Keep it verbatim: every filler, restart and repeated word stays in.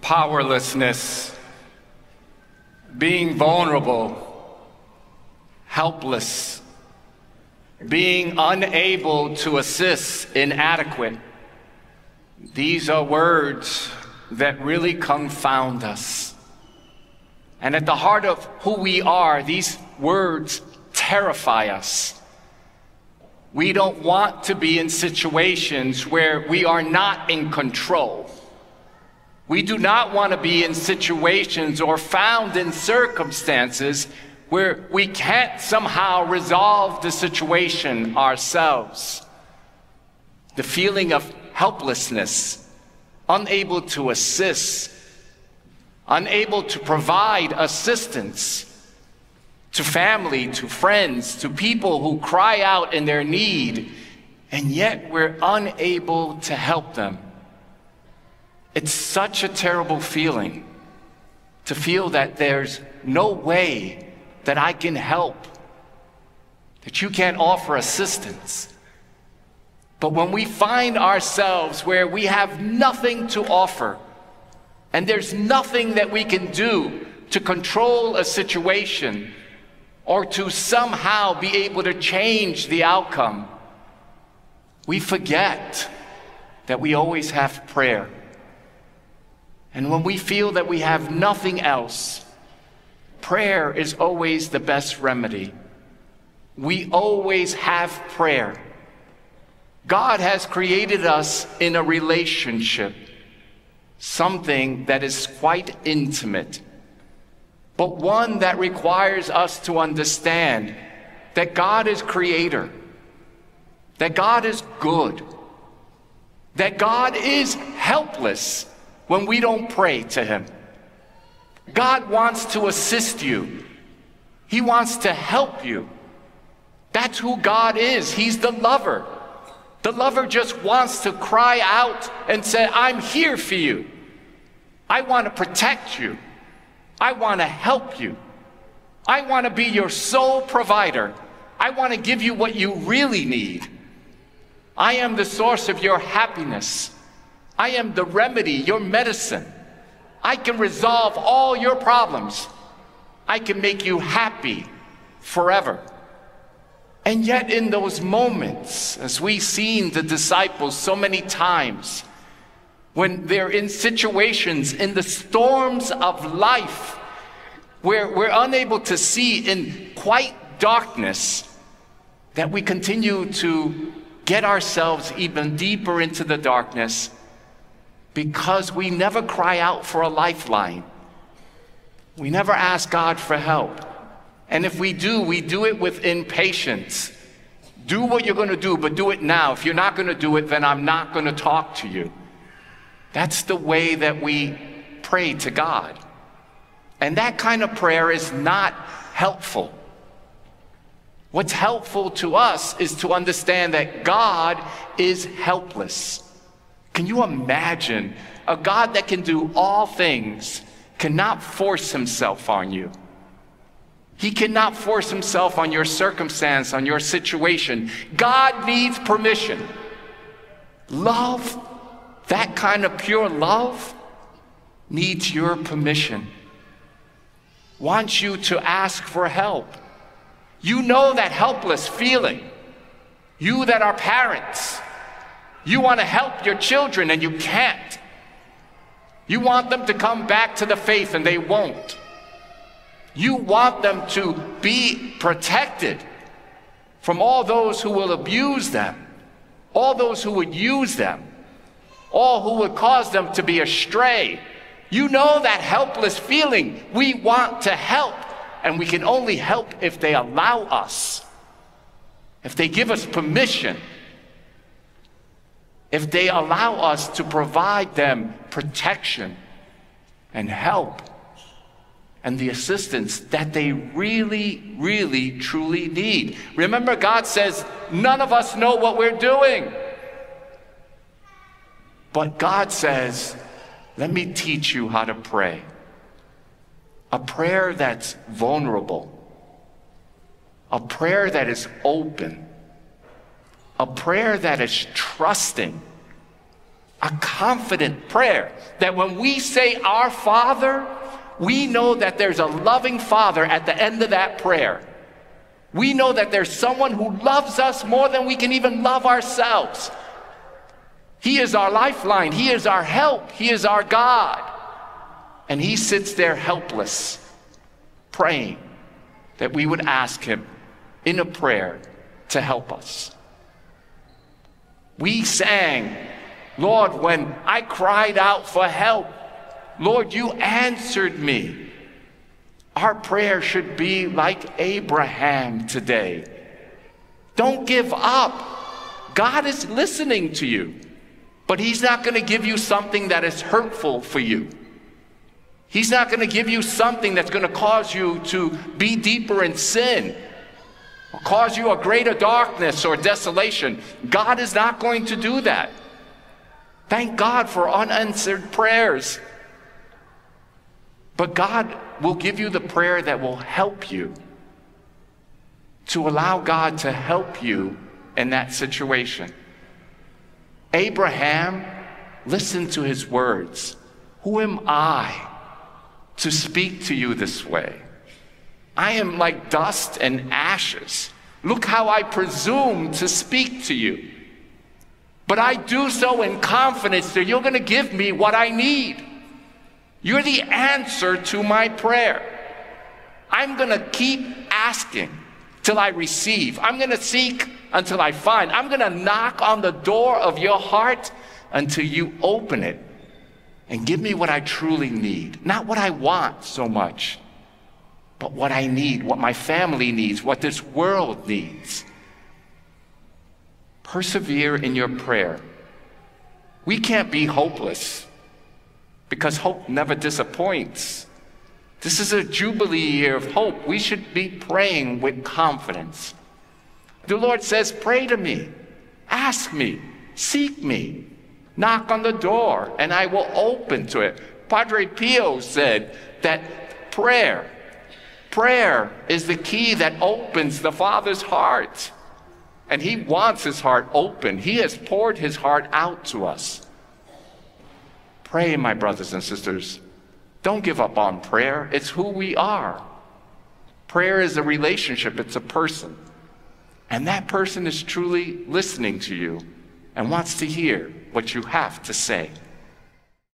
powerlessness, being vulnerable, helpless, being unable to assist, inadequate. These are words that really confound us. And at the heart of who we are, these words terrify us. We don't want to be in situations where we are not in control. We do not want to be in situations or found in circumstances where we can't somehow resolve the situation ourselves. The feeling of helplessness, unable to assist, unable to provide assistance to family, to friends, to people who cry out in their need, and yet we're unable to help them. It's such a terrible feeling to feel that there's no way that I can help, that you can't offer assistance. But when we find ourselves where we have nothing to offer, and there's nothing that we can do to control a situation or to somehow be able to change the outcome, we forget that we always have prayer. And when we feel that we have nothing else, prayer is always the best remedy. We always have prayer. God has created us in a relationship, something that is quite intimate, but one that requires us to understand that God is creator, that God is good, that God is helpless when we don't pray to him. God wants to assist you. He wants to help you. That's who God is. He's the lover. The lover just wants to cry out and say, I'm here for you. I want to protect you. I want to help you. I want to be your sole provider. I want to give you what you really need. I am the source of your happiness. I am the remedy, your medicine. I can resolve all your problems. I can make you happy forever. And yet in those moments, as we've seen the disciples so many times, when they're in situations, in the storms of life, where we're unable to see in quite darkness, that we continue to get ourselves even deeper into the darkness because we never cry out for a lifeline. We never ask God for help. And if we do, we do it with impatience. Do what you're going to do, but do it now. If you're not going to do it, then I'm not going to talk to you. That's the way that we pray to God. And that kind of prayer is not helpful. What's helpful to us is to understand that God is helpless. Can you imagine a God that can do all things cannot force himself on you? He cannot force himself on your circumstance, on your situation. God needs permission. Love, that kind of pure love, needs your permission. Wants you to ask for help. You know that helpless feeling. You that are parents, you want to help your children and you can't. You want them to come back to the faith and they won't. You want them to be protected from all those who will abuse them, all those who would use them, all who would cause them to be astray. You know that helpless feeling. We want to help, and we can only help if they allow us, if they give us permission, if they allow us to provide them protection and help and the assistance that they really, really, truly need. Remember, God says, none of us know what we're doing. But God says, let me teach you how to pray. A prayer that's vulnerable. A prayer that is open. A prayer that is trusting. A confident prayer that when we say our Father, we know that there's a loving Father at the end of that prayer. We know that there's someone who loves us more than we can even love ourselves. He is our lifeline. He is our help. He is our God. And he sits there helpless, praying that we would ask him in a prayer to help us. We sang, Lord, when I cried out for help, Lord, you answered me. Our prayer should be like Abraham today. Don't give up. God is listening to you, but he's not going to give you something that is hurtful for you. He's not going to give you something that's going to cause you to be deeper in sin, or cause you a greater darkness or desolation. God is not going to do that. Thank God for unanswered prayers. But God will give you the prayer that will help you to allow God to help you in that situation. Abraham listened to his words. Who am I to speak to you this way? I am like dust and ashes. Look how I presume to speak to you. But I do so in confidence that you're going to give me what I need. You're the answer to my prayer. I'm going to keep asking till I receive. I'm going to seek until I find. I'm going to knock on the door of your heart until you open it and give me what I truly need. Not what I want so much, but what I need, what my family needs, what this world needs. Persevere in your prayer. We can't be hopeless, because hope never disappoints. This is a jubilee year of hope. We should be praying with confidence. The Lord says, pray to me, ask me, seek me, knock on the door, and I will open to it. Padre Pio said that prayer, prayer is the key that opens the Father's heart. And he wants his heart open. He has poured his heart out to us. Pray, my brothers and sisters. Don't give up on prayer. It's who we are. Prayer is a relationship. It's a person. And that person is truly listening to you and wants to hear what you have to say.